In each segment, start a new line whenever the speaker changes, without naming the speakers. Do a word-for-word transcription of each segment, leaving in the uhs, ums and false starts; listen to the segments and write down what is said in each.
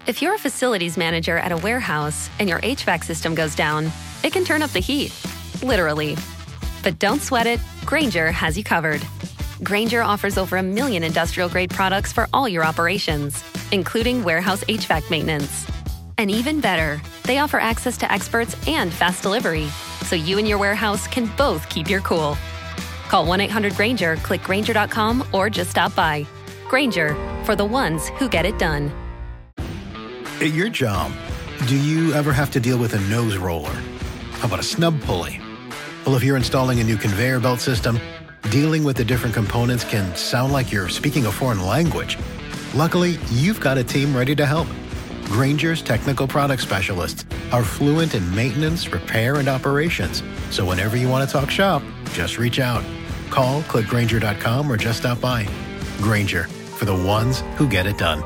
If you're a facilities manager at a warehouse and your H V A C system goes down, it can turn up the heat, literally. But don't sweat it, Grainger has you covered. Grainger offers over a million industrial-grade products for all your operations, including warehouse H V A C maintenance. And even better, they offer access to experts and fast delivery, so you and your warehouse can both keep your cool. Call one eight hundred Grainger, click Grainger dot com, or just stop by. Grainger, for the ones who get it done.
At your job, do you ever have to deal with a nose roller? How about a snub pulley? Well, if you're installing a new conveyor belt system, dealing with the different components can sound like you're speaking a foreign language. Luckily, you've got a team ready to help. Grainger's technical product specialists are fluent in maintenance, repair, and operations. So whenever you want to talk shop, just reach out. Call, click Grainger dot com, or just stop by. Grainger, for the ones who get it done.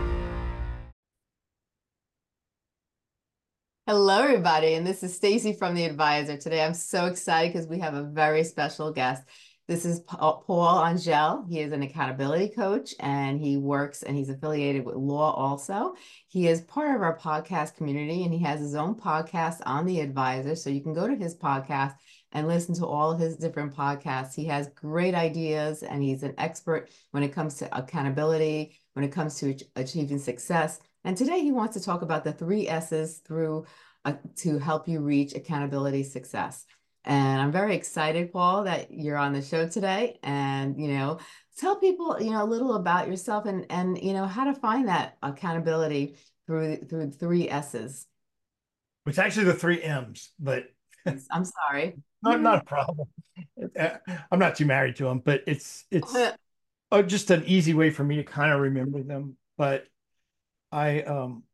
Hello, everybody, and this is Stacy from The Advisor. Today, I'm so excited because we have a very special guest. This is Paul Angel. He is an accountability coach, and he works and he's affiliated with law also. He is part of our podcast community, and he has his own podcast on The Advisor, so you can go to his podcast and listen to all of his different podcasts. He has great ideas, and he's an expert when it comes to accountability, when it comes to achieving success. And today he wants to talk about the three S's through uh, to help you reach accountability success. And I'm very excited, Paul, that you're on the show today. And, you know, tell people, you know, a little about yourself and, and you know, how to find that accountability through through three S's.
It's actually the three M's, but
I'm sorry.
not, not a problem. I'm not too married to them, but it's it's oh, just an easy way for me to kind of remember them. But I um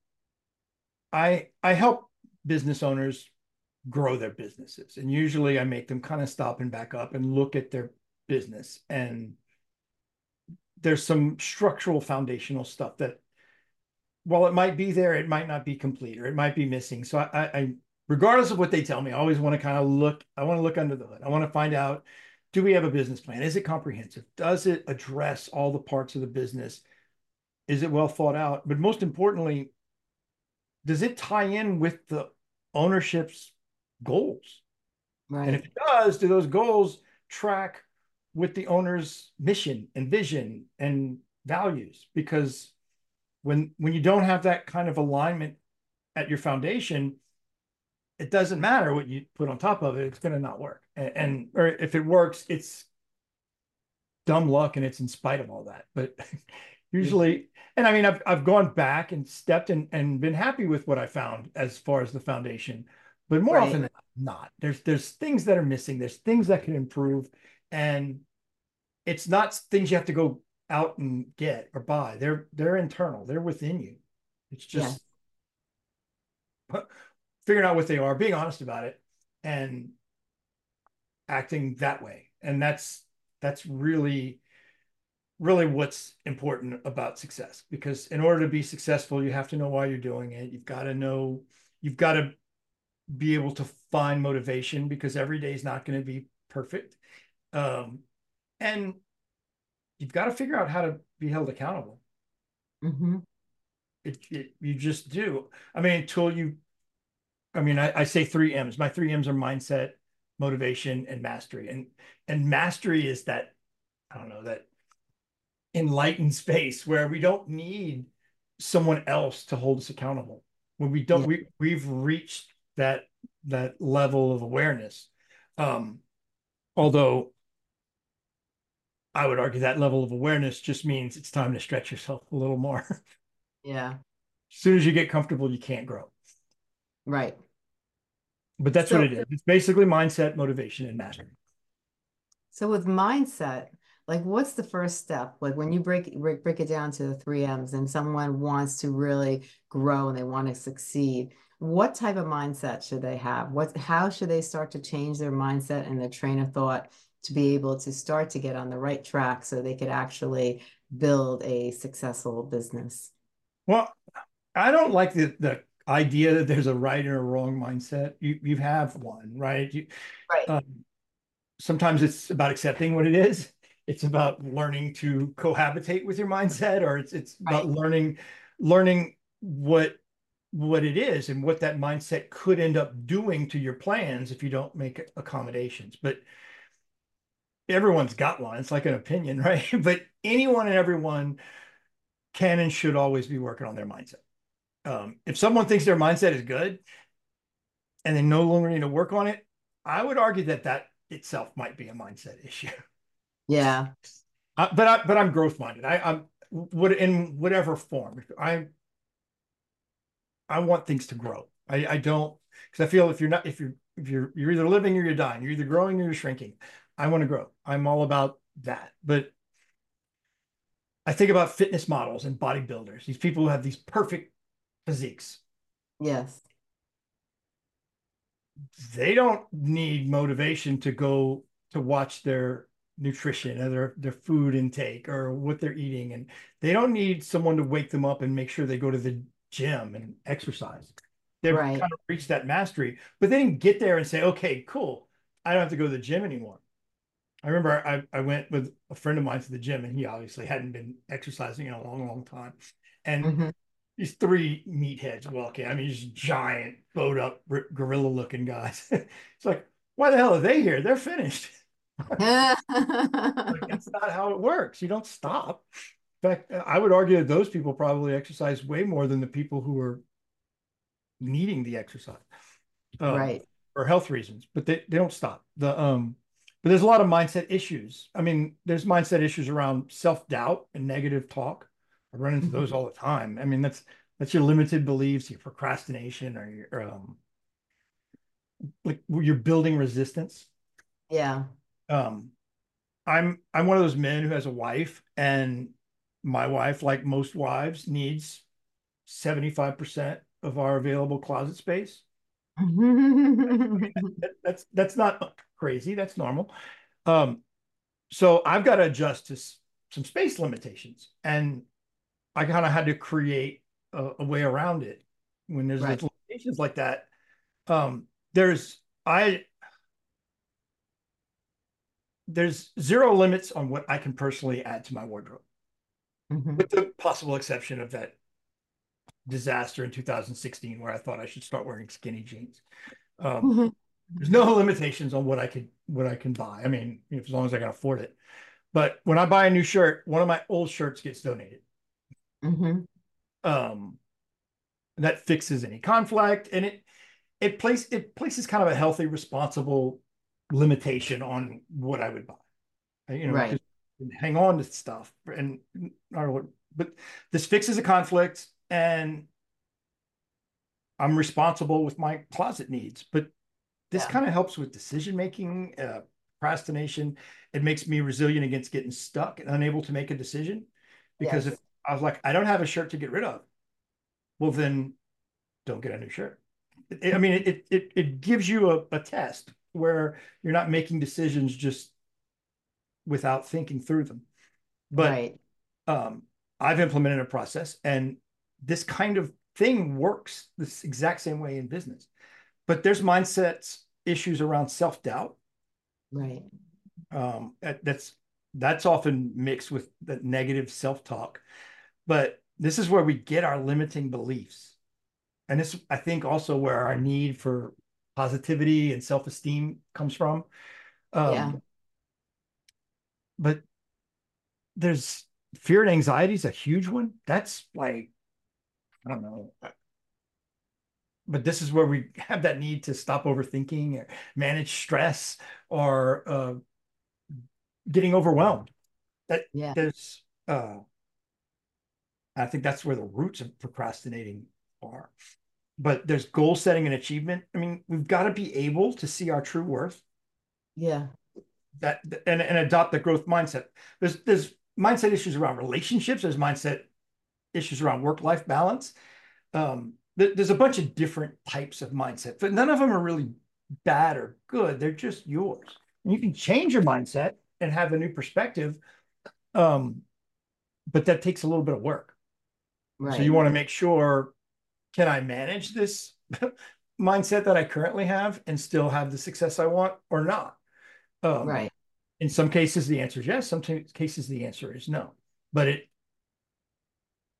I I help business owners grow their businesses, and usually I make them kind of stop and back up and look at their business, and there's some structural foundational stuff that, while it might be there, it might not be complete, or it might be missing. So I, I regardless of what they tell me, I always want to kind of look, I want to look under the hood. I want to find out, do we have a business plan? Is it comprehensive? Does it address all the parts of the business? Is it well thought out? But most importantly, does it tie in with the ownership's goals?
Right.
And if it does, do those goals track with the owner's mission and vision and values? Because when when you don't have that kind of alignment at your foundation, it doesn't matter what you put on top of it, it's going to not work. And, and or if it works, it's dumb luck, and it's in spite of all that. But usually, and I mean, I've I've gone back and stepped in and been happy with what I found as far as the foundation. But more
Right.
often than not, there's there's things that are missing. There's things that can improve, and it's not things you have to go out and get or buy. They're they're internal. They're within you. It's just yeah. figuring out what they are, being honest about it, and acting that way. And that's that's really really what's important about success. Because in order to be successful, you have to know why you're doing it. You've got to know. You've got to be able to find motivation, because every day is not going to be perfect. Um, and you've got to figure out how to be held accountable.
Mm-hmm.
It, it, you just do. I mean, until you, I mean, I, I say three M's. My three M's are mindset, motivation, and mastery. And, and mastery is that, I don't know, that enlightened space where we don't need someone else to hold us accountable. When we don't, yeah. we, we've reached that that level of awareness. Um, although I would argue that level of awareness just means it's time to stretch yourself a little more.
Yeah.
As soon as you get comfortable, you can't grow.
Right.
But that's so, what it is. It's basically mindset, motivation, and mastery.
So with mindset, like, what's the first step? Like, when you break, break break it down to the three M's, and someone wants to really grow and they want to succeed, what type of mindset should they have? What, how should they start to change their mindset and their train of thought to be able to start to get on the right track so they could actually build a successful business?
Well, I don't like the, the idea that there's a right or a wrong mindset. You, you have one, right? You,
right.
Um, sometimes it's about accepting what it is. It's about learning to cohabitate with your mindset, or it's, it's right. about learning, learning what what it is and what that mindset could end up doing to your plans if you don't make accommodations. But everyone's got one. It's like an opinion, right? But anyone and everyone can and should always be working on their mindset. Um, if someone thinks their mindset is good and they no longer need to work on it, I would argue that that itself might be a mindset issue.
Yeah.
Uh, but I, but I'm growth minded. I, I'm what in whatever form. I I want things to grow. I, I don't, because I feel if you're not if you're if you're you're either living or you're dying. You're either growing or you're shrinking. I want to grow. I'm all about that. But I think about fitness models and bodybuilders. These people who have these perfect physiques.
Yes.
They don't need motivation to go to watch their nutrition or their, their food intake or what they're eating. And they don't need someone to wake them up and make sure they go to the gym and exercise. They've
Right.
kind of reached that mastery, but they didn't get there and say, okay, cool, I don't have to go to the gym anymore. I remember I, I went with a friend of mine to the gym, and he obviously hadn't been exercising in a long, long time. And
Mm-hmm.
these three meatheads walk in. I mean, just giant, bowed up, gorilla looking guys. It's like, why the hell are they here? They're finished. Like, that's not how it works. You don't stop. In fact, I would argue that those people probably exercise way more than the people who are needing the exercise, um,
Right.
for health reasons, but they, they don't stop. The um, but there's a lot of mindset issues. I mean, there's mindset issues around self-doubt and negative talk. I run into those all the time. I mean, that's that's your limited beliefs, your procrastination, or your um, like you're building resistance.
Yeah.
Um, I'm I'm one of those men who has a wife, and my wife, like most wives, needs seventy-five percent of our available closet space. That, that's that's not crazy. That's normal. Um, so I've got to adjust to s- some space limitations, and I kind of had to create a, a way around it. When there's
Right.
limitations like that, um, there's I there's zero limits on what I can personally add to my wardrobe,
Mm-hmm.
with the possible exception of that disaster in two thousand sixteen where I thought I should start wearing skinny jeans. Um, there's no limitations on what I could what I can buy. I mean, as long as I can afford it. But when I buy a new shirt, one of my old shirts gets donated.
Mm-hmm.
Um, that fixes any conflict, and it it place it places kind of a healthy, responsible limitation on what I would buy. You know,
Right.
hang on to stuff, and but this fixes a conflict, and I'm responsible with my closet needs. But this
Yeah.
kind of helps with decision making, uh, procrastination. It makes me resilient against getting stuck and unable to make a decision. Because
Yes.
if I was like, I don't have a shirt to get rid of, well, then don't get a new shirt. It, I mean, it, it it gives you a, a test where you're not making decisions just without thinking through them. But
Right.
um, I've implemented a process, and this kind of thing works this exact same way in business. But there's mindsets issues around self-doubt.
Right.
Um, that, that's that's often mixed with the negative self-talk. But this is where we get our limiting beliefs. And this, I think, also where our need for positivity and self-esteem comes from. Um,
Yeah.
But there's fear and anxiety is a huge one. That's like, I don't know. But this is where we have that need to stop overthinking or manage stress or uh, getting overwhelmed. That
Yeah.
there's, uh, I think that's where the roots of procrastinating are. But there's goal setting and achievement. I mean, we've got to be able to see our true worth,
Yeah.
that and, and adopt the growth mindset. There's there's mindset issues around relationships. There's mindset issues around work-life balance. Um, th- there's a bunch of different types of mindset, but none of them are really bad or good. They're just yours. And you can change your mindset and have a new perspective, um, but that takes a little bit of work.
Right.
So you want to make sure, can I manage this mindset that I currently have and still have the success I want or not? Um,
Right.
in some cases, the answer is yes. Some cases, the answer is no. But it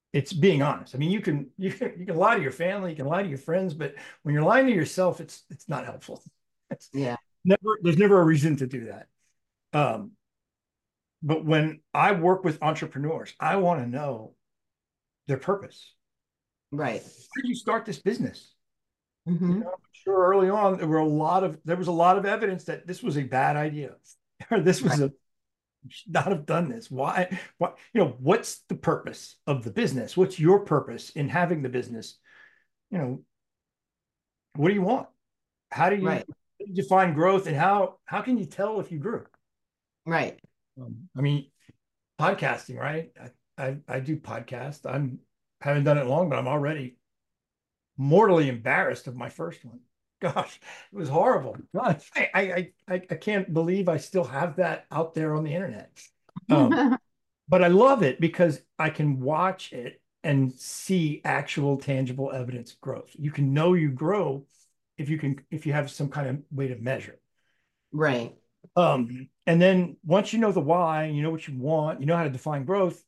it's being honest. I mean, you can you can you can lie to your family, you can lie to your friends, but when you're lying to yourself, it's it's not helpful. It's
Yeah.
never there's never a reason to do that. Um, but when I work with entrepreneurs, I want to know their purpose.
Right.
Why did you start this business? You
Mm-hmm.
know, I'm sure early on there were a lot of there was a lot of evidence that this was a bad idea, or this was
Right.
a you should not have done this. Why? What? You know, what's the purpose of the business? What's your purpose in having the business? You know, what do you want? How do you
Right.
define growth, and how how can you tell if you grew?
Right.
Um, I mean, podcasting, right? I, I I do podcast. I'm haven't done it long, but I'm already mortally embarrassed of my first one. Gosh, it was horrible. God, I I I I can't believe I still have that out there on the internet. Um, but I love it because I can watch it and see actual tangible evidence of growth. You can know you grow if you can if you have some kind of way to measure.
Right.
Um, and then once you know the why, you know what you want, you know how to define growth.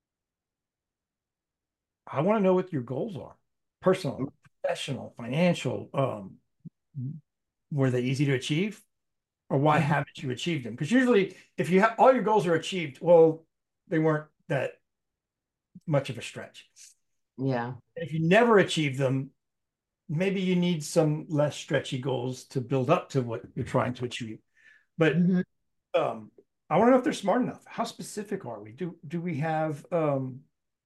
I want to know what your goals are, personal, professional, financial. Um, were they easy to achieve, or why
Mhm.
haven't you achieved them? Because usually, if you have all your goals are achieved, well, they weren't that much of a stretch.
Yeah.
If you never achieve them, maybe you need some less stretchy goals to build up to what you're trying to achieve. But
Mm-hmm.
um, I want to know if they're smart enough. How specific are we? Do do we have um,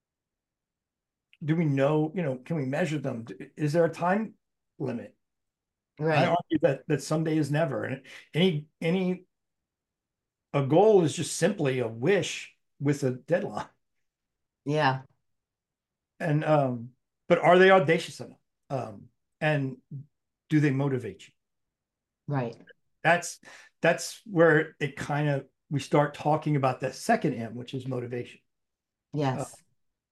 do we know, you know, can we measure them? Is there a time limit? I
Right.
argue that that someday is never. And any any a goal is just simply a wish with a deadline.
Yeah.
And um, but are they audacious enough? Um, and do they motivate you?
Right.
That's that's where it kind of we start talking about the second M, which is motivation. Uh,
Yes.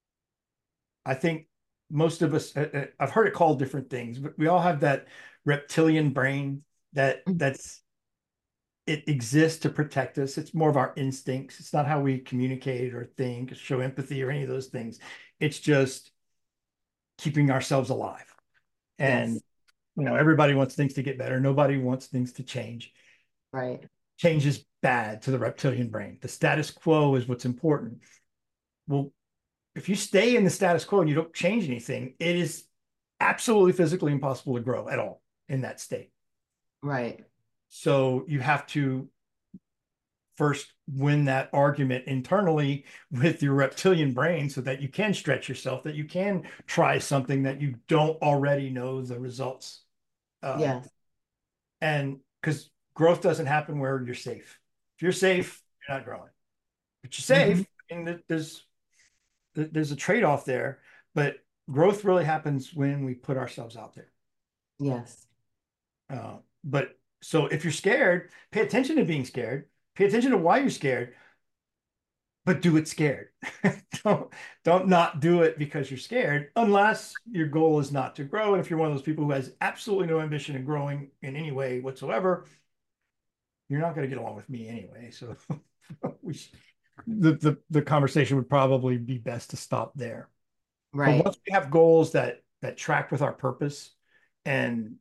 I think most of us, uh, uh, I've heard it called different things, but we all have that reptilian brain that
Mhm.
that's it exists to protect us. It's more of our instincts. It's not how we communicate or think, show empathy or any of those things. It's just keeping ourselves alive. And
Yes.
you know, everybody wants things to get better. Nobody wants things to change.
Right.
Change is bad to the reptilian brain. The status quo is what's important. Well, if you stay in the status quo and you don't change anything, it is absolutely physically impossible to grow at all in that state.
Right.
So you have to first win that argument internally with your reptilian brain so that you can stretch yourself, that you can try something that you don't already know the results. Um,
Yes.
and because growth doesn't happen where you're safe. If you're safe, you're not growing. But you're
Mm-hmm.
safe, and there's there's a trade-off there. But growth really happens when we put ourselves out there.
Yes.
Uh, but so if you're scared, pay attention to being scared. Pay attention to why you're scared, but do it scared. don't don't not do it because you're scared, unless your goal is not to grow. And if you're one of those people who has absolutely no ambition in growing in any way whatsoever, you're not going to get along with me anyway. So we the, the the conversation would probably be best to stop there. But
Right.
once we have goals that that track with our purpose and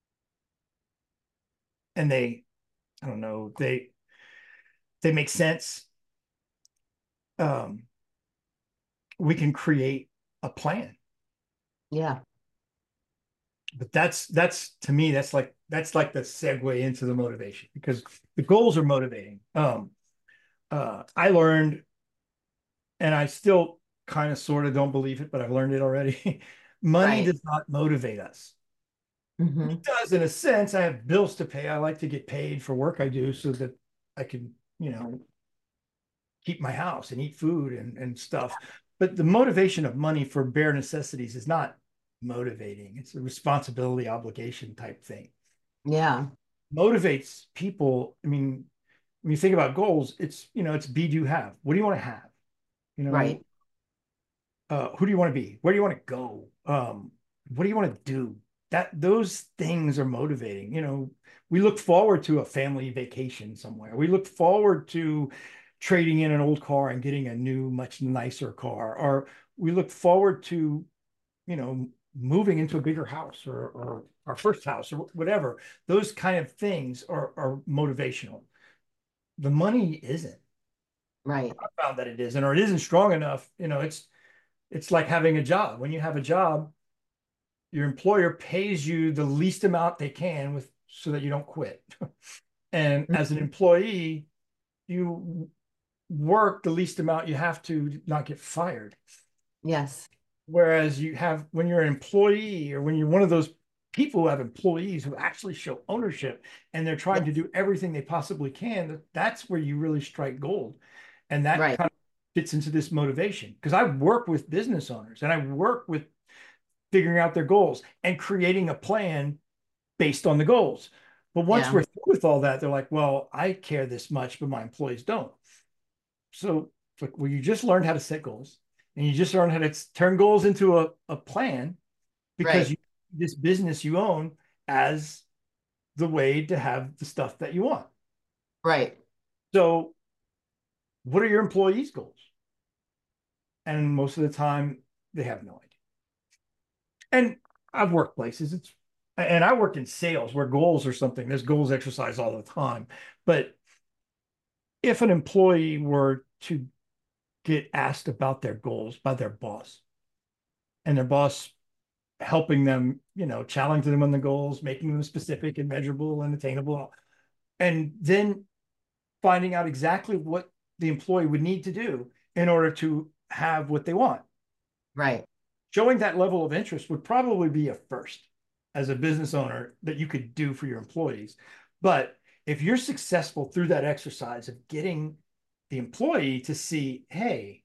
and they, I don't know, they they make sense, um, we can create a plan.
Yeah.
But that's that's to me, that's like that's like the segue into the motivation, because the goals are motivating. Um, uh, I learned, and I still kind of sort of don't believe it, but I've learned it already. Money
Right.
does not motivate us.
Mm-hmm.
It does in a sense. I have bills to pay. I like to get paid for work I do so that I can, you know, keep my house and eat food and, and stuff. But the motivation of money for bare necessities is not motivating. It's a responsibility, obligation type thing.
Yeah.
Motivates people. I mean, when you think about goals, it's, you know, it's be, do, have. What do you want to have? You know,
Right.
uh, who do you want to be? Where do you want to go? Um, what do you want to do? That those things are motivating. You know, we look forward to a family vacation somewhere. We look forward to trading in an old car and getting a new, much nicer car. Or we look forward to, you know, moving into a bigger house or, or our first house or whatever. Those kind of things are, are motivational. The money isn't.
Right.
I found that it isn't, or it isn't strong enough. You know, it's it's like having a job. When you have a job, your employer pays you the least amount they can with so that you don't quit. And as an employee, you work the least amount you have to not get fired.
Yes.
Whereas you have, when you're an employee or when you're one of those people who have employees who actually show ownership and they're trying yes. to do everything they possibly can, that's where you really strike gold. And that right. kind of fits into this motivation. Because I work with business owners and I work with figuring out their goals and creating a plan based on the goals. But once yeah. we're through with all that, they're like, well, I care this much, but my employees don't. So it's like, well, you just learned how to set goals and you just learned how to turn goals into a, a plan because right. you, this business you own as the way to have the stuff that you want.
Right.
So what are your employees' goals? And most of the time they have no idea. And I've worked places, it's, and I worked in sales where goals are something, there's goals exercise all the time. But if an employee were to get asked about their goals by their boss and their boss helping them, you know, challenging them on the goals, making them specific and measurable and attainable, and then finding out exactly what the employee would need to do in order to have what they want.
Right.
Showing that level of interest would probably be a first as a business owner that you could do for your employees. But if you're successful through that exercise of getting the employee to see, hey,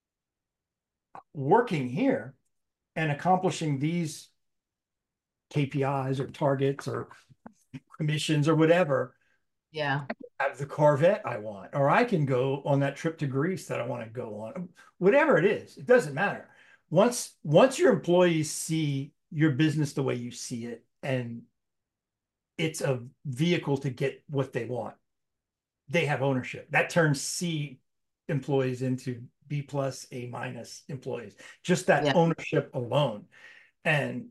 working here and accomplishing these K P Is or targets or commissions or whatever,
yeah,
I have the Corvette I want, or I can go on that trip to Greece that I want to go on, whatever it is, it doesn't matter. Once, once your employees see your business the way you see it, and it's a vehicle to get what they want, they have ownership. That turns C employees into B plus, A minus employees, just that yeah. ownership alone. And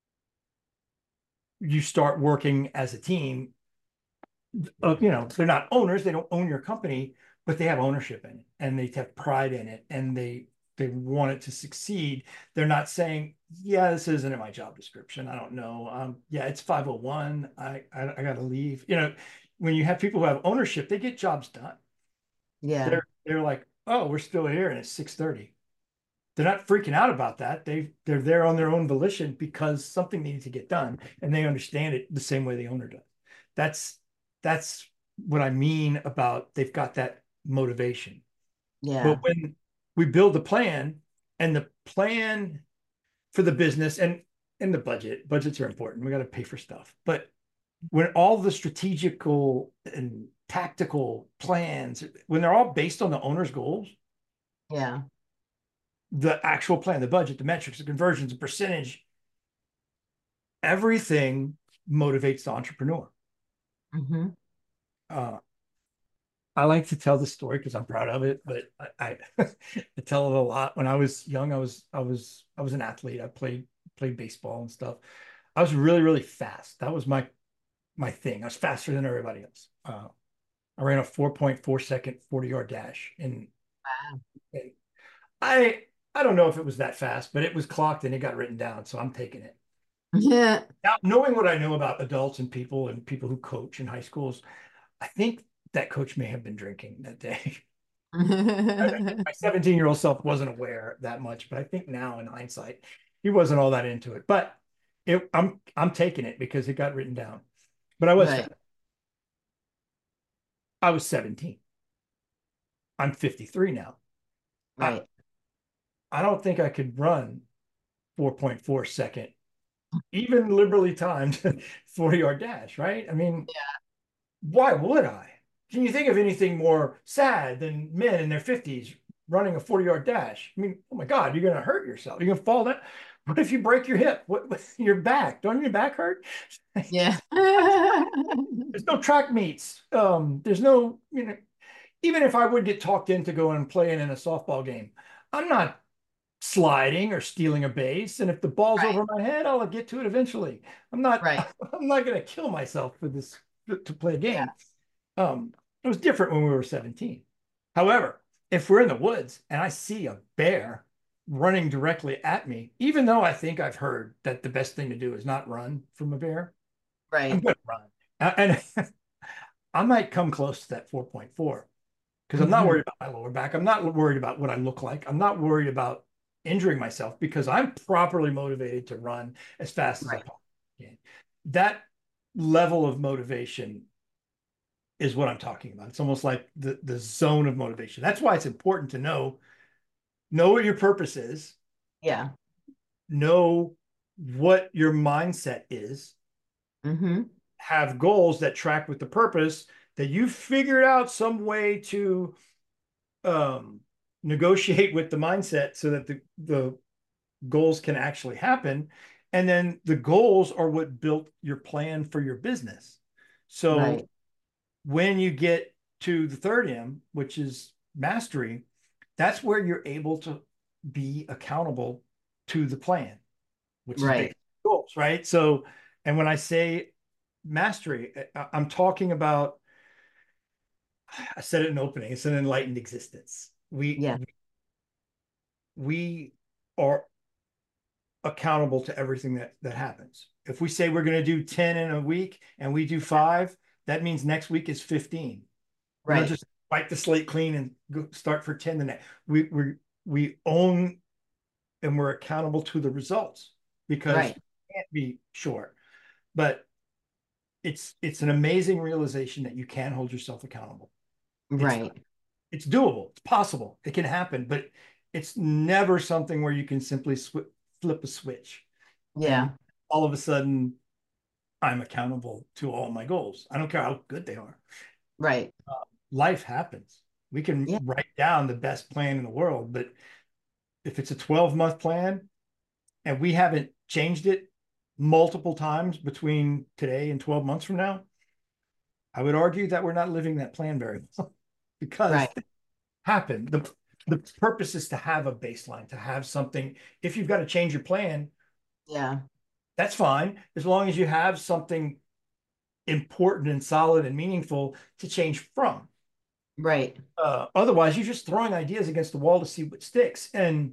you start working as a team. Uh, you know, they're not owners, they don't own your company, but they have ownership in it and they have pride in it and they they want it to succeed. They're not saying, yeah, this isn't in my job description, I don't know, um yeah, it's five oh one, I I, I gotta leave. You know, when you have people who have ownership, they get jobs done.
Yeah,
they're they're like, oh, we're still here and it's six thirty. They're not freaking out about that. They they're there on their own volition because something needed to get done and they understand it the same way the owner does. That's That's what I mean about they've got that motivation.
Yeah.
But when we build the plan and the plan for the business and, and the budget, budgets are important. We got to pay for stuff. But when all the strategical and tactical plans, when they're all based on the owner's goals,
yeah,
the actual plan, the budget, the metrics, the conversions, the percentage, everything motivates the entrepreneur.
Mm-hmm.
Uh, I like to tell the story because I'm proud of it, but I, I, I tell it a lot. When I was young, I was I was I was an athlete. I played played baseball and stuff. I was really really fast. That was my my thing. I was faster than everybody else. Uh, I ran a four point four second forty yard dash, and,
wow.
and I I don't know if it was that fast, but it was clocked and it got written down, so I'm taking it.
Yeah.
Now, knowing what I know about adults and people and people who coach in high schools, I think that coach may have been drinking that day. My seventeen-year-old self wasn't aware that much, but I think now in hindsight, he wasn't all that into it. But it, I'm I'm taking it because it got written down. But I was right. I was seventeen. I'm fifty-three now.
Right.
I, I don't think I could run four point four second, even liberally timed forty yard dash, right? I mean,
yeah.
Why would I? Can you think of anything more sad than men in their fifties running a forty yard dash? I mean, oh my God, you're going to hurt yourself. You're going to fall down. What if you break your hip? What, what your back? Don't your back hurt?
Yeah.
There's no track meets. Um, there's no, you know, even if I would get talked into going and playing in a softball game, I'm not sliding or stealing a base. And if the ball's
Right.
over my head, I'll get to it eventually. I'm not,
Right.
I'm not going to kill myself for this to play a
Yeah.
game. Um, it was different when we were seventeen. However, if we're in the woods and I see a bear running directly at me, even though I think I've heard that the best thing to do is not run from a bear, I'm
Right.
going to run. And I might come close to that four point four because I'm not
Hmm.
worried about my lower back. I'm not worried about what I look like. I'm not worried about injuring myself because I'm properly motivated to run as fast as I
Right.
possibly can. That level of motivation is what I'm talking about. It's almost like the, the zone of motivation. That's why it's important to know, know what your purpose is,
Yeah.
know what your mindset is,
Hmm.
have goals that track with the purpose, that you figured out some way to um, negotiate with the mindset so that the, the goals can actually happen. And then the goals are what built your plan for your business. So
Right.
when you get to the third M, which is mastery, that's where you're able to be accountable to the plan, which is
Right.
basic goals, right? So, and when I say mastery, I'm talking about, I said it in opening, it's an enlightened existence. We
Yeah.
we are accountable to everything that that happens. If we say we're going to do ten in a week and we do five, that means next week is fifteen. We don't
Right.
just wipe the slate clean and go start for ten the next. We we we own and we're accountable to the results because
Right.
we can't be sure. But it's it's an amazing realization that you can hold yourself accountable. It's
Right.
it's doable. It's possible. It can happen, but it's never something where you can simply sw- flip a switch and
Yeah.
all of a sudden I'm accountable to all my goals. I don't care how good they are.
Right.
Life happens. We can
Yeah.
write down the best plan in the world, but if it's a twelve month plan and we haven't changed it multiple times between today and twelve months from now, I would argue that we're not living that plan very well because
Right.
things happen. The, the purpose is to have a baseline, to have something. If you've got to change your plan,
Yeah.
that's fine, as long as you have something important and solid and meaningful to change from.
Right.
Uh, otherwise, you're just throwing ideas against the wall to see what sticks. And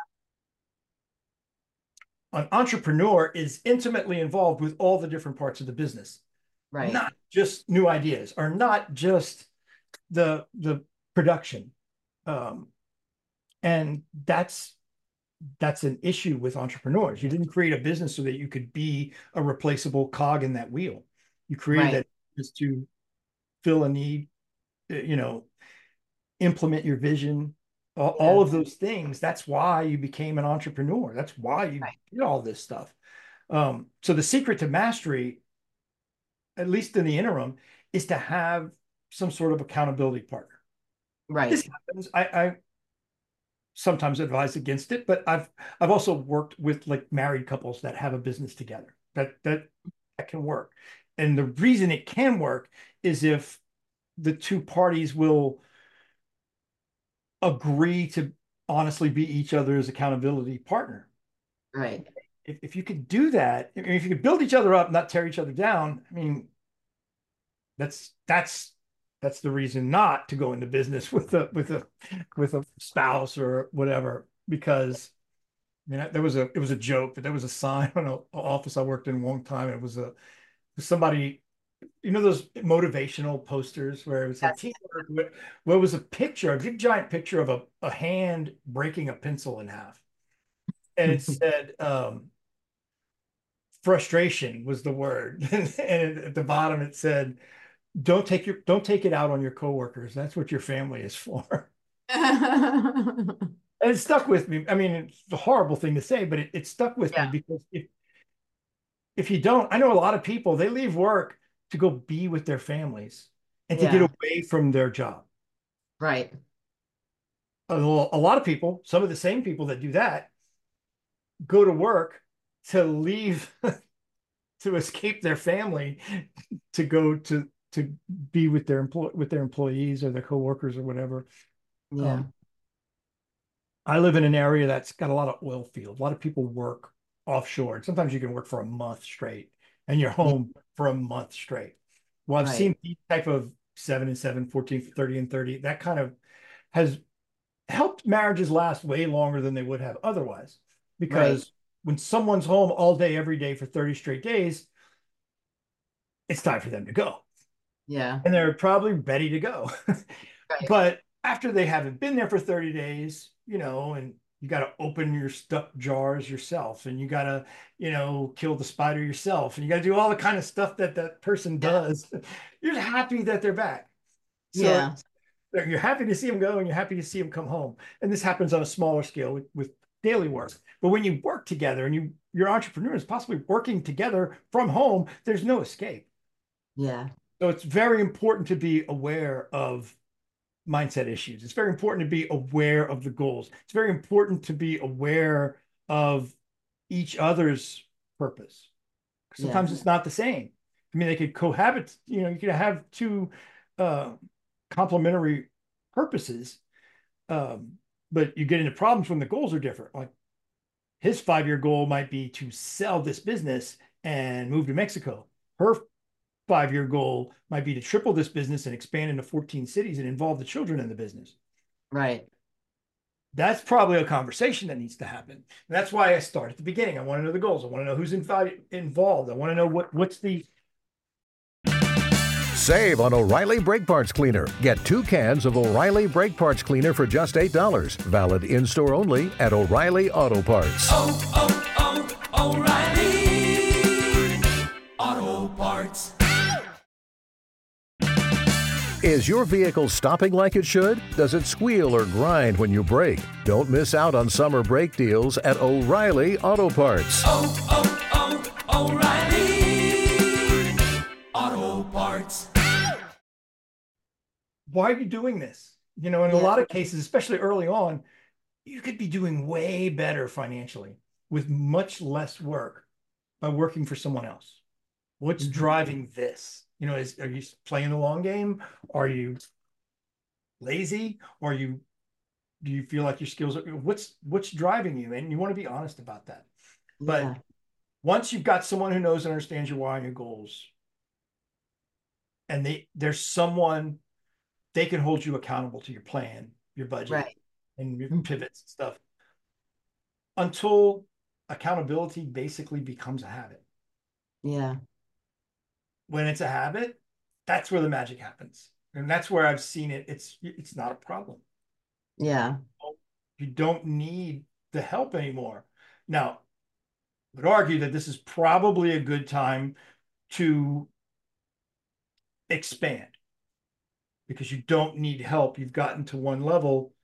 an entrepreneur is intimately involved with all the different parts of the business,
Right.
not just new ideas or not just the the production. Um, and that's that's an issue with entrepreneurs. You didn't create a business so that you could be a replaceable cog in that wheel. You created
Right.
that just to fill a need, you know, implement your vision, all,
Yeah.
all of those things. That's why you became an entrepreneur. That's why you
Right.
did all this stuff. Um, so the secret to mastery, at least in the interim, is to have some sort of accountability partner.
Right.
This happens. I, I sometimes advise against it, but I've I've also worked with like married couples that have a business together. That that that can work. And the reason it can work is if the two parties will agree to honestly be each other's accountability partner.
Right.
If, if you could do that, if you could build each other up, not tear each other down, I mean, that's that's that's the reason not to go into business with a with a with a spouse or whatever. Because I mean, there was a it was a joke, but there was a sign on an office I worked in a long time. And it was a somebody, you know, those motivational posters where it was like
Yes.
teamwork. Where it was a picture, a big giant picture of a, a hand breaking a pencil in half, and it said um, frustration was the word, and at the bottom it said, "Don't take your don't take it out on your coworkers. That's what your family is for." And it stuck with me. I mean, it's a horrible thing to say, but it, it stuck with me
Yeah.
because if if you don't, I know a lot of people, they leave work to go be with their families and to get
Yeah.
away from their job.
Right.
A, a lot of people, some of the same people that do that, go to work to leave to escape their family to go to to be with their employ with their employees or their coworkers or whatever.
Yeah.
Um, I live in an area that's got a lot of oil field. A lot of people work offshore. And sometimes you can work for a month straight and you're
Yeah,
home for a month straight. Well, I've
right.
seen these type of seven and seven, fourteen, thirty and thirty. That kind of has helped marriages last way longer than they would have otherwise.
Right.
Because when someone's home all day, every day for thirty straight days, it's time for them to go.
Yeah.
And they're probably ready to go.
Right.
But after they haven't been there for thirty days, you know, and you got to open your stuck jars yourself, and you got to, you know, kill the spider yourself, and you got to do all the kind of stuff that that person
Yeah.
does. You're happy that they're back. So
Yeah.
you're happy to see them go and you're happy to see them come home. And this happens on a smaller scale with, with daily work. But when you work together and you, you're entrepreneurs, possibly working together from home, there's no escape.
Yeah.
So it's very important to be aware of mindset issues. It's very important to be aware of the goals. It's very important to be aware of each other's purpose. Sometimes
Yeah.
it's not the same. I mean, they could cohabit, you know, you could have two uh, complementary purposes, um, but you get into problems when the goals are different. Like his five-year goal might be to sell this business and move to Mexico. Her five-year goal might be to triple this business and expand into fourteen cities and involve the children in the business.
Right.
That's probably a conversation that needs to happen. And that's why I start at the beginning. I want to know the goals. I want to know who's involved. I want to know what what's the
Save on O'Reilly Brake Parts Cleaner. Get two cans of O'Reilly Brake Parts Cleaner for just eight dollars. Valid in-store only at O'Reilly Auto Parts.
Oh, oh, oh, O'Reilly Auto Parts.
Is your vehicle stopping like it should? Does it squeal or grind when you brake? Don't miss out on summer brake deals at O'Reilly Auto Parts.
Oh, oh, oh, O'Reilly Auto Parts.
Why are you doing this? You know, in a
Yeah.
lot of cases, especially early on, you could be doing way better financially with much less work by working for someone else. What's
Mhm.
driving this? You know, is are you playing the long game? Are you lazy? Or are you do you feel like your skills are what's what's driving you? And you want to be honest about that. But
Yeah.
once you've got someone who knows and understands your why and your goals, and they there's someone they can hold you accountable to your plan, your budget,
Right.
and your
Mhm.
pivots and stuff until accountability basically becomes a habit.
Yeah.
When it's a habit, that's where the magic happens. And that's where I've seen it. It's it's not a problem.
Yeah.
You don't need the help anymore. Now, I would argue that this is probably a good time to expand because you don't need help. You've gotten to one level.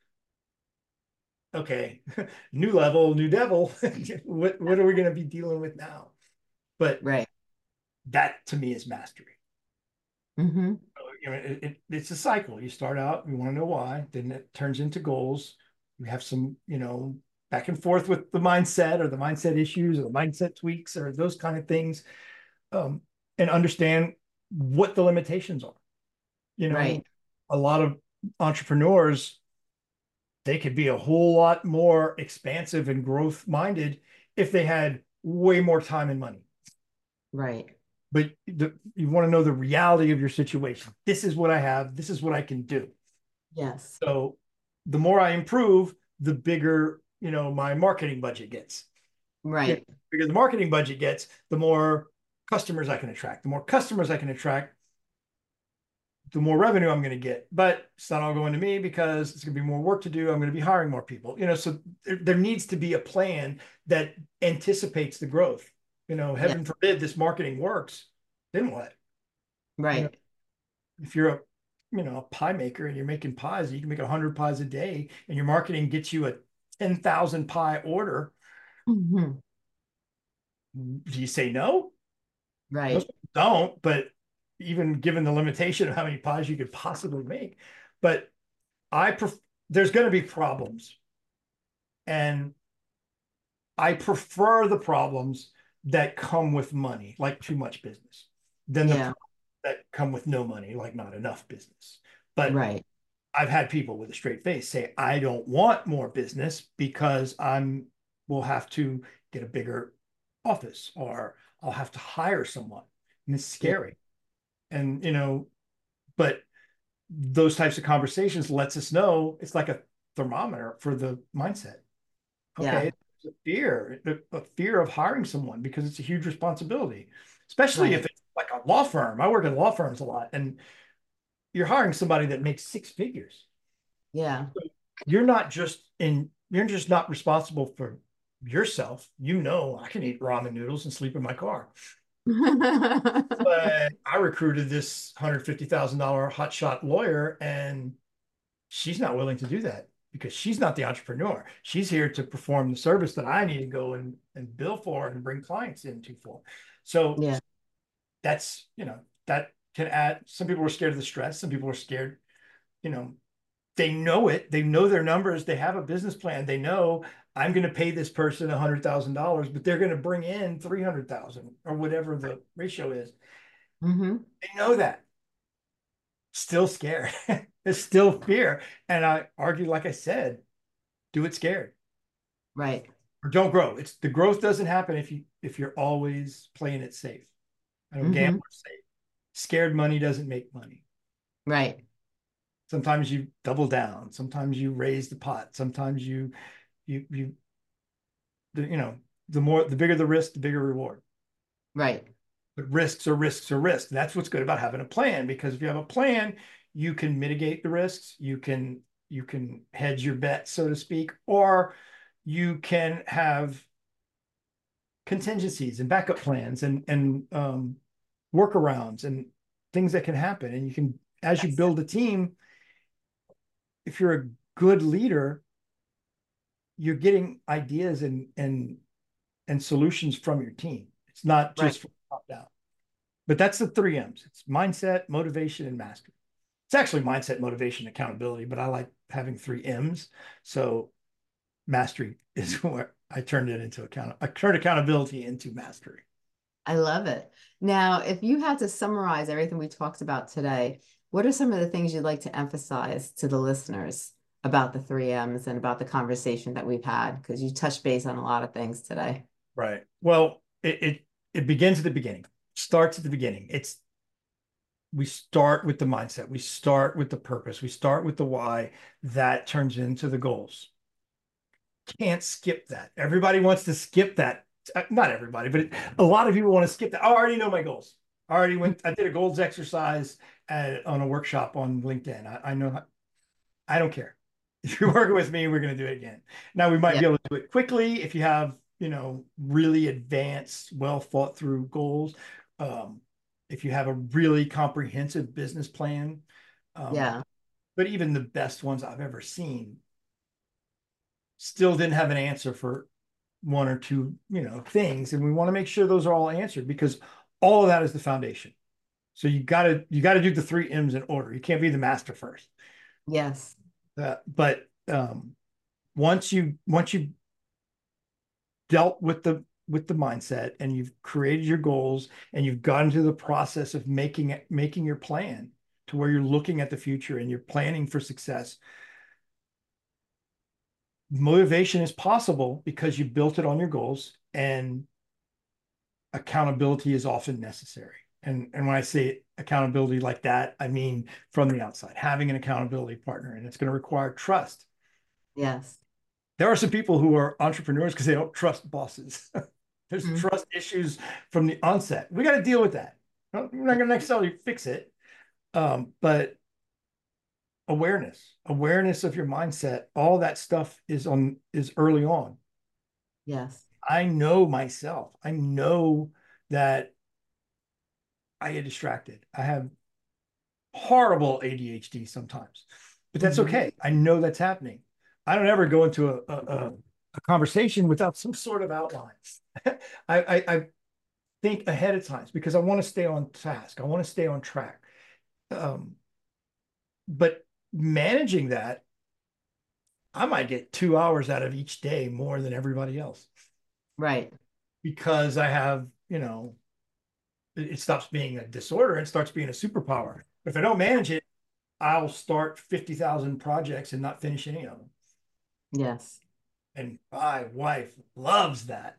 Okay, new level, new devil. what what are we going to be dealing with now? But
Right.
that to me is mastery.
Mm-hmm.
You know, it, it, it's a cycle. You start out, you want to know why, then it turns into goals. We have some, you know, back and forth with the mindset or the mindset issues or the mindset tweaks or those kind of things, um, and understand what the limitations are. You know,
Right.
a lot of entrepreneurs, they could be a whole lot more expansive and growth minded if they had way more time and money.
Right.
But the, you want to know the reality of your situation. This is what I have. This is what I can do.
Yes.
So the more I improve, the bigger, you know, my marketing budget gets.
Right.
The bigger the marketing budget gets, the more customers I can attract. The more customers I can attract, the more revenue I'm going to get. But it's not all going to me because it's going to be more work to do. I'm going to be hiring more people. You know, so there, there needs to be a plan that anticipates the growth. You know, heaven
Yeah.
forbid this marketing works. Then what?
Right.
You know, if you're a, you know, a pie maker and you're making pies, you can make a hundred pies a day and your marketing gets you a ten thousand pie order.
Mm-hmm.
Do you say no?
Right.
Most people don't, but even given the limitation of how many pies you could possibly make, but I pref- there's going to be problems, and I prefer the problems that come with money, like too much business, than the
Yeah.
problems that come with no money, like not enough business. But
Right.
I've had people with a straight face say, I don't want more business because I'm will have to get a bigger office, or I'll have to hire someone. And it's
Yeah.
scary. And, you know, but those types of conversations lets us know it's like a thermometer for the mindset. Okay,
Yeah.
it's a fear, a, a fear of hiring someone because it's a huge responsibility, especially
Right.
if it's like a law firm. I work in law firms a lot, and you're hiring somebody that makes six figures.
Yeah.
You're not just in, you're just not responsible for yourself. You know, I can eat ramen noodles and sleep in my car. But I recruited this one hundred fifty thousand dollar hotshot lawyer, and she's not willing to do that because she's not the entrepreneur. She's here to perform the service that I need to go and, and bill for and bring clients into for. So
Yeah.
that's, you know, that can add, some people are scared of the stress. Some people are scared, you know, they know it. They know their numbers. They have a business plan. They know I'm going to pay this person one hundred thousand dollars, but they're going to bring in three hundred thousand or whatever the ratio is.
Mm-hmm.
They know that. Still scared. It's still fear. And I argue, like I said, do it scared.
Right.
Or don't grow. It's the growth doesn't happen if you if you're always playing it safe. I know
Mm-hmm.
gamblers say scared money doesn't make money.
Right.
Sometimes you double down. Sometimes you raise the pot. Sometimes you you you the, you know, the more the bigger the risk, the bigger reward.
Right.
But risks are risks are risks. That's what's good about having a plan, because if you have a plan, you can mitigate the risks, you can you can hedge your bet, so to speak, or you can have contingencies and backup plans and and um, workarounds and things that can happen. And you can, as you build a team, if you're a good leader, you're getting ideas and and and solutions from your team. It's not just from top down. But that's the three M's. It's mindset, motivation, and mastery. It's actually mindset, motivation, accountability, but I like having three M's. So mastery is where I turned it into account. I turned accountability into mastery.
I love it. Now, if you had to summarize everything we talked about today, what are some of the things you'd like to emphasize to the listeners about the three M's and about the conversation that we've had? Because you touched base on a lot of things today.
Right. Well, it it, it begins at the beginning. Starts at the beginning. It's we start with the mindset. We start with the purpose. We start with the why. That turns into the goals. Can't skip that. Everybody wants to skip that. Not everybody, but a lot of people want to skip that. I already know my goals. I already went, I did a goals exercise at, on a workshop on LinkedIn. I, I know, how, I don't care. If you're working with me, we're going to do it again. Now, we might yeah. be able to do it quickly if you have, you know, really advanced, well thought through goals. Um, if you have a really comprehensive business plan. Um,
yeah.
But even the best ones I've ever seen still didn't have an answer for one or two, you know, things. And we want to make sure those are all answered, because all of that is the foundation. So you got to, you got to do the three M's in order. You can't be the master first.
Yes.
Uh, but um, once you, once you dealt with the, with the mindset and you've created your goals and you've gotten to the process of making it, making your plan to where you're looking at the future and you're planning for success, motivation is possible because you built it on your goals, and accountability is often necessary. And, and when I say accountability like that, I mean from the outside, having an accountability partner, and it's going to require trust.
Yes.
There are some people who are entrepreneurs because they don't trust bosses. There's
Mm-hmm.
trust issues from the onset. We got to deal with that. We're not going to necessarily fix it, um, but awareness, awareness of your mindset, all that stuff is on is early on.
Yes.
I know myself. I know that I get distracted. I have horrible A D H D sometimes, but that's
Mm-hmm.
okay. I know that's happening. I don't ever go into a, a, a conversation without some sort of outline. I, I, I think ahead of time because I want to stay on task. I want to stay on track. Um, but managing that, I might get two hours out of each day more than everybody else.
Right.
Because I have, you know, it, it stops being a disorder and starts being a superpower. But if I don't manage it, I'll start fifty thousand projects and not finish any of them.
Yes.
And my wife loves that.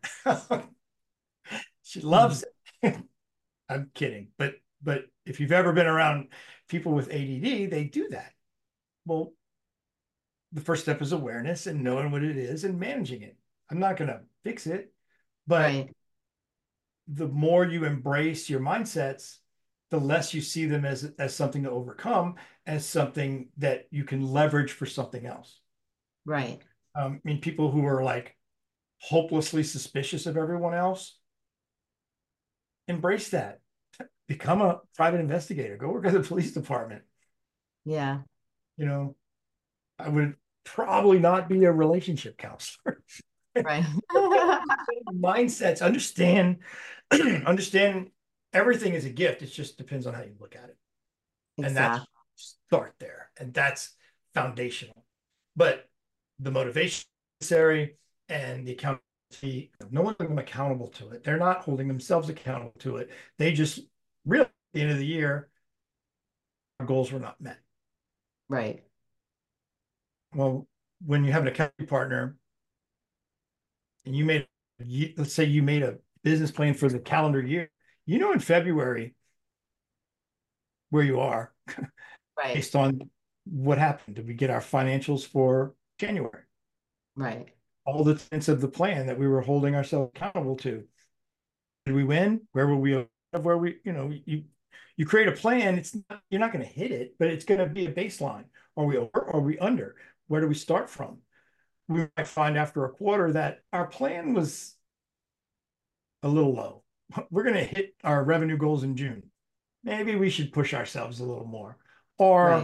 She loves it. I'm kidding. But but if you've ever been around people with A D D, they do that. Well, the first step is awareness and knowing what it is and managing it. I'm not going to fix it, but
Right.
the more you embrace your mindsets, the less you see them as, as something to overcome, as something that you can leverage for something else.
Right.
Um, I mean, people who are like hopelessly suspicious of everyone else, embrace that. Become a private investigator. Go work at the police department.
Yeah.
You know, I would probably not be a relationship counselor.
Right.
Mindsets, understand, understand everything is a gift. It just depends on how you look at it. And that's
Exactly.
start there. And that's foundational. But the motivation necessary and the accountability, no one's holding them accountable to it. They're not holding themselves accountable to it. They just really, at the end of the year, our goals were not met.
Right.
Well, when you have an accountability partner and you made, you, let's say you made a business plan for the calendar year, you know, in February where you are
Right.
based on what happened. Did we get our financials for January?
Right.
All the tenets of the plan that we were holding ourselves accountable to. Did we win? Where were we? Where we, you know, you you create a plan. It's not, you're not going to hit it, but it's going to be a baseline. Are we over? Or are we under? Where do we start from? We might find after a quarter that our plan was a little low. We're going to hit our revenue goals in June. Maybe we should push ourselves a little more. Or,
Right.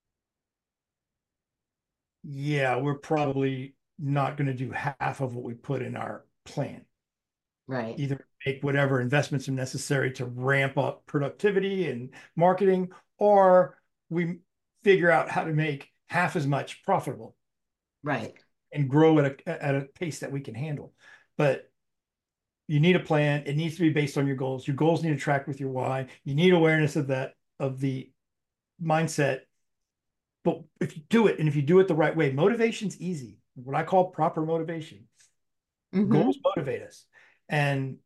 yeah, we're probably not going to do half of what we put in our plan.
Right.
Either make whatever investments are necessary to ramp up productivity and marketing, or we figure out how to make half as much profitable
Right.
and grow at a, at a pace that we can handle. But you need a plan. It needs to be based on your goals. Your goals need to track with your why. You need awareness of that, of the mindset. But if you do it, and if you do it the right way, motivation's easy. What I call proper motivation.
Mhm.
Goals motivate us. And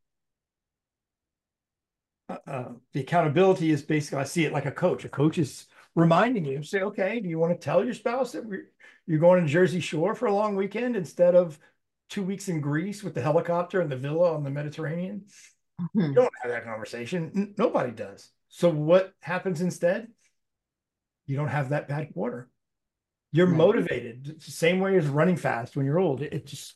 uh, the accountability is basically, I see it like a coach. A coach is reminding you, say, okay, do you want to tell your spouse that we're, you're going to Jersey Shore for a long weekend instead of two weeks in Greece with the helicopter and the villa on the Mediterranean? You
Mhm.
don't have that conversation. N- Nobody does. So what happens instead? You don't have that bad quarter. You're
Right.
motivated. It's the same way as running fast when you're old. It, it just,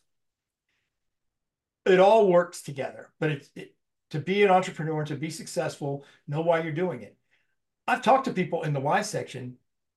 it all works together. But it's, it, to be an entrepreneur, to be successful, know why you're doing it. I've talked to people in the why section,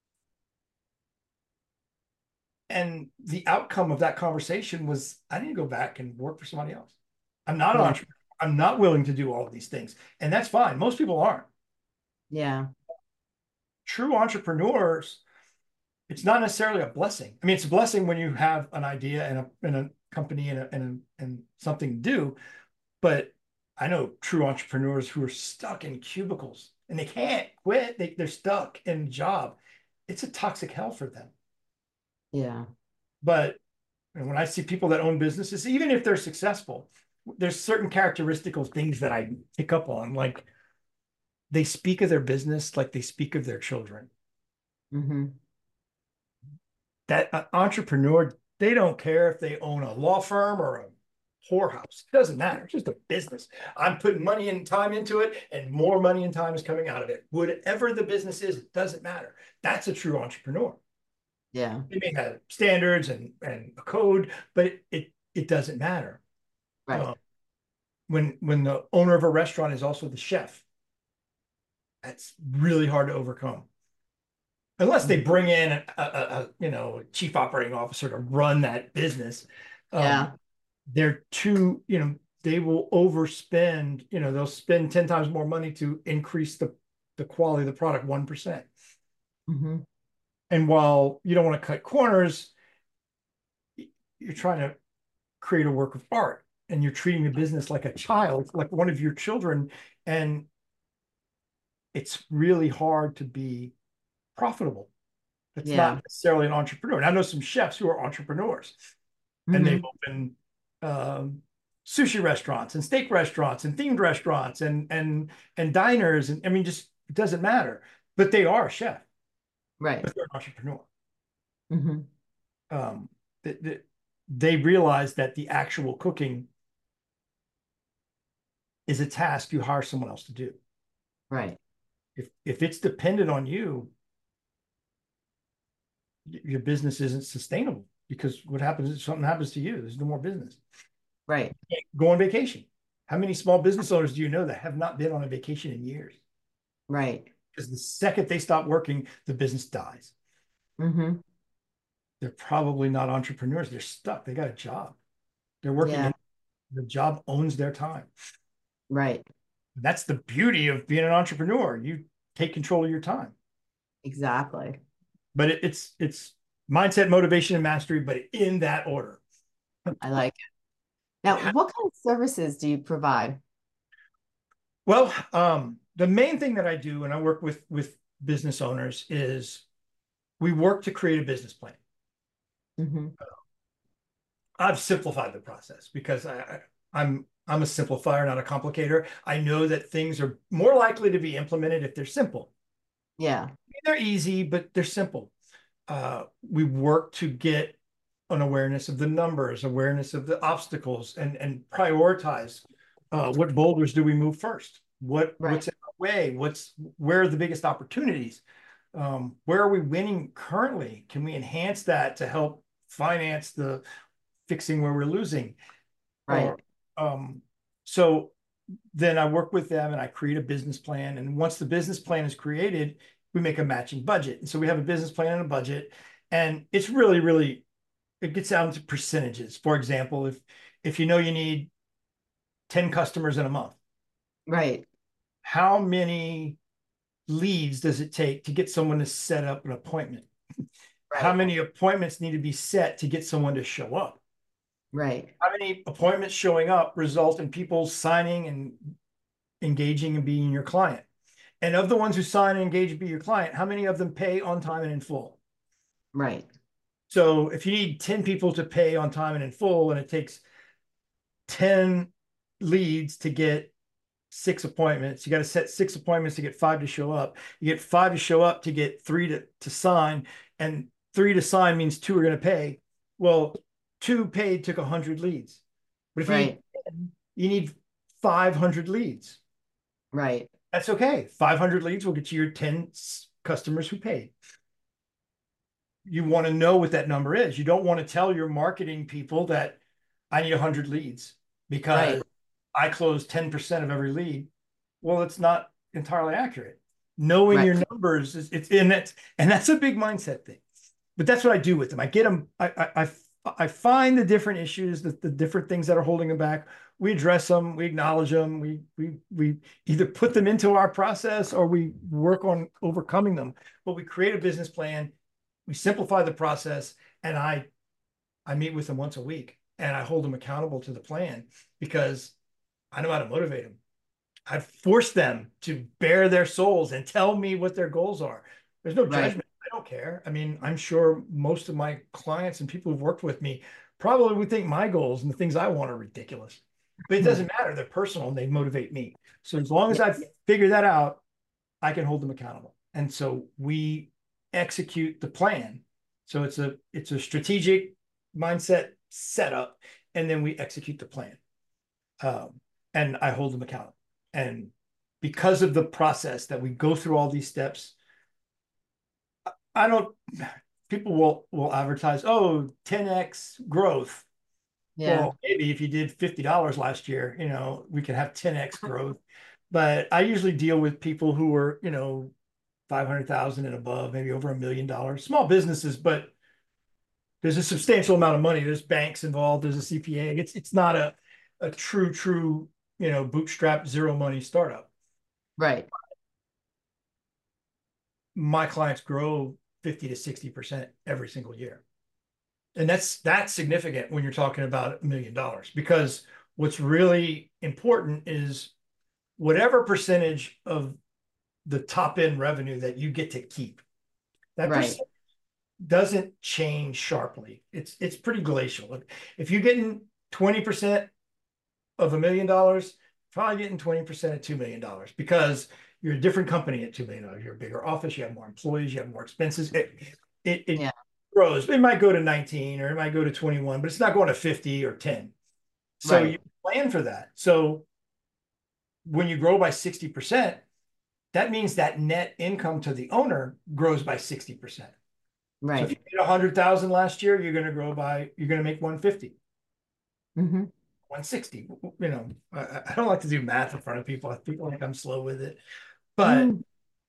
and the outcome of that conversation was, I need to go back and work for somebody else. I'm not an
Yeah.
entrepreneur. I'm not willing to do all of these things. And that's fine. Most people aren't.
Yeah.
True entrepreneurs, it's not necessarily a blessing. I mean, it's a blessing when you have an idea and a, and a company and, a, and, a, and something to do. But I know true entrepreneurs who are stuck in cubicles and they can't quit. They, they're stuck in a job. It's a toxic hell for them.
Yeah.
But when I see people that own businesses, even if they're successful, there's certain characteristical things that I pick up on. Like they speak of their business like they speak of their children.
Mm-hmm.
That uh, entrepreneur, they don't care if they own a law firm or a whorehouse. It doesn't matter. It's just a business. I'm putting money and time into it, and more money and time is coming out of it. Whatever the business is, it doesn't matter. That's a true entrepreneur.
Yeah.
They may have standards and, and a code, but it, it, it doesn't matter.
Right.
Um, when, when the owner of a restaurant is also the chef, that's really hard to overcome. Unless they bring in a, a, a you know, a chief operating officer to run that business. Um,
Yeah.
they're too, you know, they will overspend, you know, they'll spend ten times more money to increase the, the quality of the product one percent.
Mm-hmm.
And while you don't want to cut corners, you're trying to create a work of art and you're treating the business like a child, like one of your children. And it's really hard to be profitable. It's
Yeah.
not necessarily an entrepreneur. And I know some chefs who are entrepreneurs, and
Mhm.
they've opened um, sushi restaurants and steak restaurants and themed restaurants and and and diners. And I mean, just it doesn't matter. But they are a chef,
Right.
but they're an entrepreneur.
Mhm.
Um, they, they, they realize that the actual cooking is a task you hire someone else to do.
Right.
If if it's dependent on you, your business isn't sustainable, because what happens if something happens to you? There's no more business.
Right.
Go on vacation. How many small business owners do you know that have not been on a vacation in years?
Right.
Because the second they stop working, the business dies.
Mhm.
They're probably not entrepreneurs. They're stuck. They got a job. They're working
Yeah.
in the job owns their time.
Right.
That's the beauty of being an entrepreneur. You take control of your time.
Exactly.
But it, it's it's mindset, motivation, and mastery, but in that order.
I like it. Now, what kind of services do you provide?
Well, um, the main thing that I do when I work with with business owners is we work to create a business plan.
Mm-hmm.
I've simplified the process because I, I, I'm I'm a simplifier, not a complicator. I know that things are more likely to be implemented if they're simple.
Yeah.
They're easy, but they're simple. Uh, we work to get an awareness of the numbers, awareness of the obstacles, and and prioritize uh, what boulders do we move first? What
Right.
what's in our way? What's where are the biggest opportunities? Um, where are we winning currently? Can we enhance that to help finance the fixing where we're losing?
Right.
Or um, so then I work with them and I create a business plan. And once the business plan is created, we make a matching budget. And so we have a business plan and a budget, and it's really, really, it gets down to percentages. For example, if if you know you need ten customers in a month,
Right.
how many leads does it take to get someone to set up an appointment?
Right.
How many appointments need to be set to get someone to show up?
Right.
How many appointments showing up result in people signing and engaging and being your client? And of the ones who sign and engage and be your client, how many of them pay on time and in full?
Right.
So if you need ten people to pay on time and in full, and it takes ten leads to get six appointments, you got to set six appointments to get five to show up. You get five to show up to get three to, to sign, and three to sign means two are going to pay. Well, two paid took one hundred leads. But if you,
Right.
need ten, you need five hundred leads.
Right.
That's okay. five hundred leads will get you your ten customers who paid. You want to know what that number is. You don't want to tell your marketing people that I need one hundred leads because
Right.
I close ten percent of every lead. Well, it's not entirely accurate. Knowing
Right.
your numbers is it's in it, and that's a big mindset thing. But that's what I do with them. I get them. I I I, I find the different issues, the, the different things that are holding them back. We address them. We acknowledge them. We we we either put them into our process or we work on overcoming them. But we create a business plan. We simplify the process, and I I meet with them once a week, and I hold them accountable to the plan because I know how to motivate them. I force them to bare their souls and tell me what their goals are. There's no
Right.
judgment. I don't care. I mean, I'm sure most of my clients and people who've worked with me probably would think my goals and the things I want are ridiculous. But it doesn't matter. They're personal and they motivate me. So as long as I figure that out, I can hold them accountable. And so we execute the plan. So it's a it's a strategic mindset setup, and then we execute the plan. Um, and I hold them accountable. And because of the process that we go through all these steps, I don't, people will will advertise, oh, ten X growth.
Yeah.
Well, maybe if you did fifty dollars last year, you know, we could have ten X growth. But I usually deal with people who are, you know, five hundred thousand and above, maybe over a million dollars, small businesses, but there's a substantial amount of money. There's banks involved. There's a C P A. It's it's not a, a true, true, you know, bootstrap zero money startup.
Right.
My clients grow fifty to sixty percent every single year. And that's that's significant when you're talking about a million dollars, because what's really important is whatever percentage of the top end revenue that you get to keep. That
Right.
percent doesn't change sharply. It's it's pretty glacial. If you're getting twenty percent of a million dollars, probably getting twenty percent at two million dollars because you're a different company at two million dollars. You're a bigger office, you have more employees, you have more expenses. It it, it
Yeah.
grows. It might go to nineteen or it might go to twenty-one, but it's not going to fifty or ten. So
Right.
you plan for that. So when you grow by sixty percent, that means that net income to the owner grows by sixty percent.
Right.
So if you made a hundred thousand last year, you're going to grow by, you're going to make one fifty,
Mm-hmm.
one sixty. You know, I, I don't like to do math in front of people. People think I'm slow with it, but
Mm.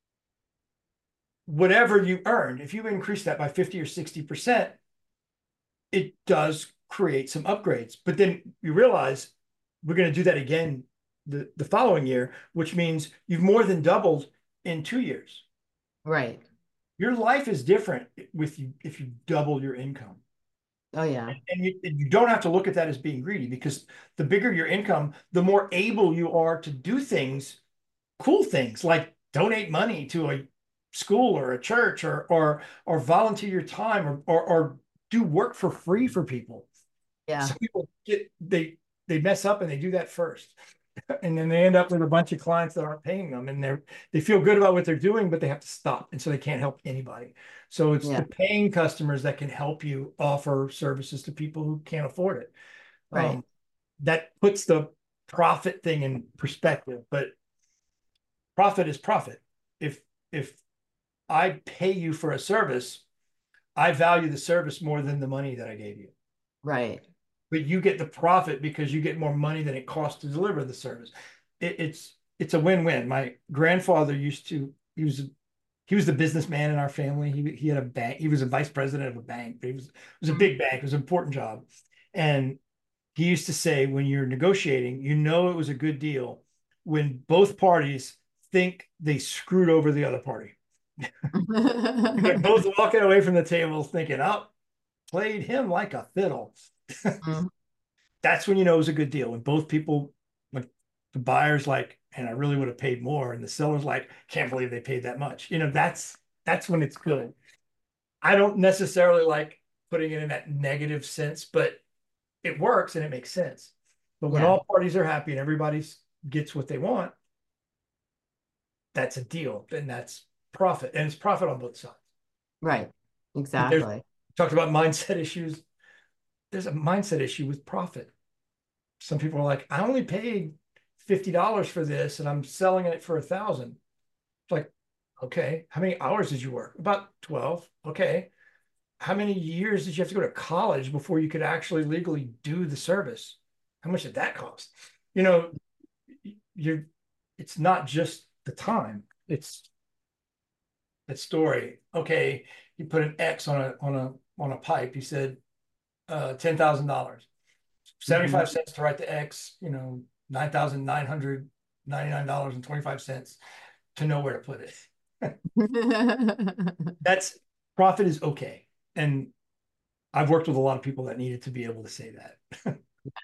whatever you earn, if you increase that by fifty or sixty percent, it does create some upgrades. But then you realize we're going to do that again the, the following year, which means you've more than doubled in two years.
Right.
Your life is different with you if you double your income.
Oh, yeah.
And you, and you don't have to look at that as being greedy, because the bigger your income, the more able you are to do things, cool things like donate money to a school or a church, or or or volunteer your time, or or, or do work for free for people.
Yeah.
Some people get they they mess up and they do that first. And then they end up with a bunch of clients that aren't paying them, and they're they feel good about what they're doing, but they have to stop, and so they can't help anybody. So it's
Yeah.
the paying customers that can help you offer services to people who can't afford it.
Right.
Um, that puts the profit thing in perspective, but profit is profit. If if I pay you for a service, I value the service more than the money that I gave you.
Right.
But you get the profit because you get more money than it costs to deliver the service. It, it's it's a win-win. My grandfather used to, he was he was the businessman in our family. He he had a bank. He was a vice president of a bank. But he was it was a big bank. It was an important job. And he used to say, when you're negotiating, you know it was a good deal when both parties think they screwed over the other party. They're both walking away from the table thinking, oh, played him like a fiddle.
Mhm.
That's when you know it was a good deal. When both people, like the buyer's like, and I really would have paid more, and the seller's like, can't believe they paid that much. You know, that's that's when it's good. I don't necessarily like putting it in that negative sense, but it works and it makes sense. But when
Yeah.
all parties are happy and everybody gets what they want, that's a deal, and that's profit, and it's profit on both sides.
Right.
There's-
Exactly.
Talked about mindset issues. There's a mindset issue with profit. Some people are like, I only paid fifty dollars for this and I'm selling it for a thousand. It's like, okay, how many hours did you work? About twelve. Okay. How many years did you have to go to college before you could actually legally do the service? How much did that cost? You know, you're, it's not just the time. It's that story. Okay, you put an X on a on a on a pipe. He said, uh, ten thousand dollars, seventy-five cents to write the X. You know, nine thousand nine hundred ninety-nine dollars and twenty-five cents to know where to put it. That's profit is okay, and I've worked with a lot of people that needed to be able to say that.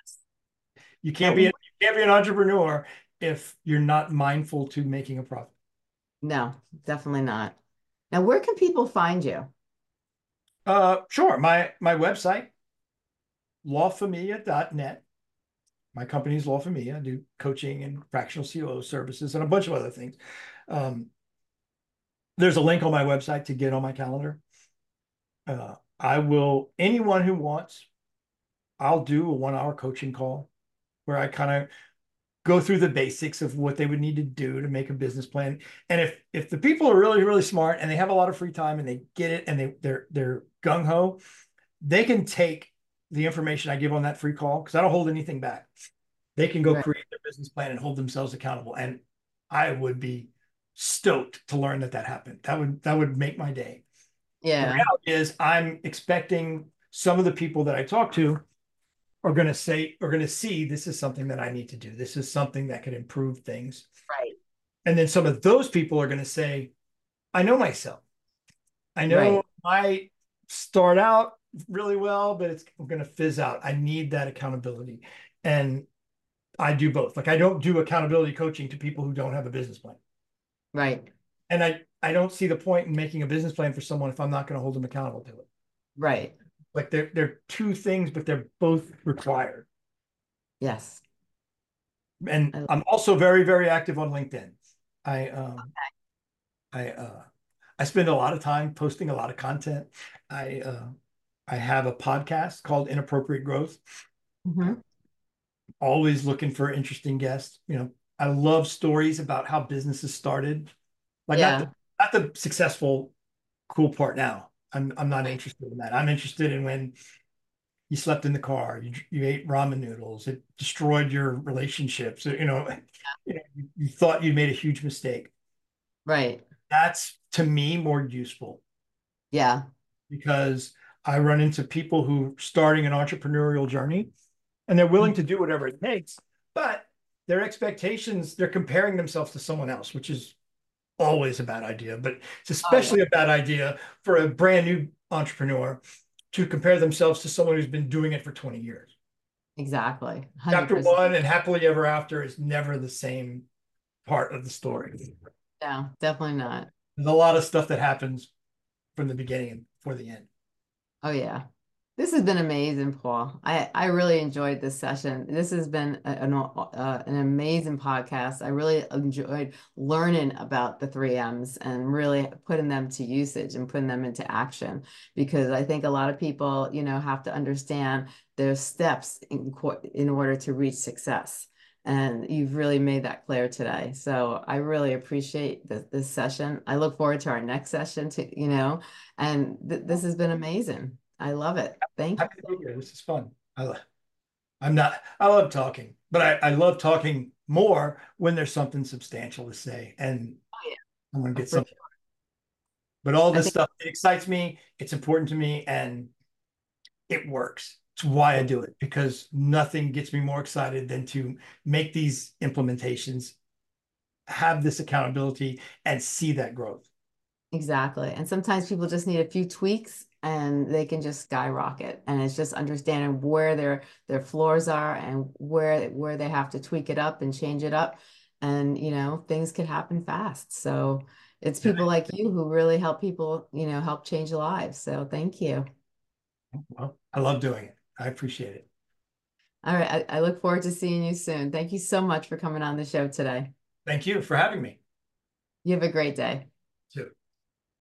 You can't be you can't be an entrepreneur if you're not mindful to making a profit.
No, definitely not. Now, where can people find you?
Uh, sure. My my website, law familia dot net. My company is Law Familia. I do coaching and fractional C O O services and a bunch of other things. Um, there's a link on my website to get on my calendar. Uh, I will, anyone who wants, I'll do a one hour coaching call where I kind of go through the basics of what they would need to do to make a business plan. And if if the people are really, really smart and they have a lot of free time and they get it and they they're they're gung-ho, they can take the information I give on that free call, because I don't hold anything back. They can go
Right.
create their business plan and hold themselves accountable. And I would be stoked to learn that that happened. That would that would make my day. The
Yeah.
reality is I'm expecting some of the people that I talk to are going to say, are going to see this is something that I need to do. This is something that can improve things.
Right.
And then some of those people are going to say, I know myself. I know I start out really well, but it's going to fizz out. I need that accountability. And I do both. Like, I don't do accountability coaching to people who don't have a business plan.
Right.
And I, I don't see the point in making a business plan for someone if I'm not going to hold them accountable to it.
Right.
Like they're they're two things, but they're both required.
Yes.
And
I,
I'm also very, very active on LinkedIn. I um I uh I spend a lot of time posting a lot of content. I uh I have a podcast called Inappropriate Growth.
mhm.
Always looking for interesting guests. You know, I love stories about how businesses started. Like not
Yeah.
the not the successful, cool part now. I'm I'm not
Right.
interested in that. I'm interested in when you slept in the car, you you ate ramen noodles, it destroyed your relationships. You know, you know, you, you thought you made a huge mistake.
Right.
That's to me more useful
Yeah.
because I run into people who are starting an entrepreneurial journey and they're willing to do whatever it takes, but their expectations, they're comparing themselves to someone else, which is always a bad idea, but it's
Oh yeah.
especially a bad idea for a brand new entrepreneur to compare themselves to someone who's been doing it for twenty years.
Exactly.
Chapter
one hundred percent.
one and happily ever after is never the same part of the story.
No, definitely not.
There's a lot of stuff that happens from the beginning and before the end.
Oh yeah. This has been amazing, Paul. I, I really enjoyed this session. This has been a- an, uh, an amazing podcast. I really enjoyed learning about the three M's and really putting them to usage and putting them into action, because I think a lot of people, you know, have to understand their steps in, co- in order to reach success. And you've really made that clear today. So I really appreciate this, this session. I look forward to our next session to, you know, and th this has been amazing. I love it. Thank you.
Happy to be here. This is fun. I, I'm not, I love talking, but I, I love talking more when there's something substantial to say and
Oh, yeah.
I'm going to
Oh,
get
for
something.
sure.
But all
I
this
think
stuff, it excites me. It's important to me and it works. It's why I do it because nothing gets me more excited than to make these implementations, have this accountability and see that growth.
exactly. And sometimes people just need a few tweaks and they can just skyrocket. And it's just understanding where their their floors are and where where they have to tweak it up and change it up. And you know, things could happen fast. So it's people like you who really help people, you know, help change lives. So thank you.
Well, I love doing it. I appreciate it.
All right. I, I look forward to seeing you soon. Thank you so much for coming on the show today.
Thank you for having me
You have a great day.
too.